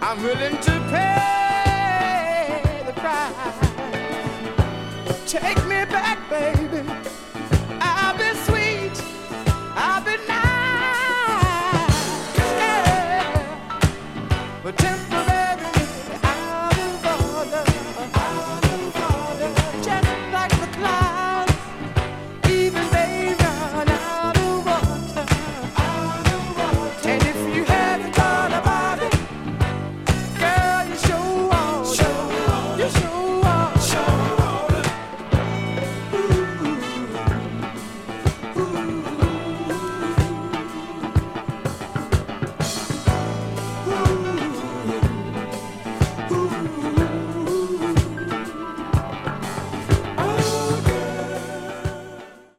I'm willing to pay the price. Take me back, baby.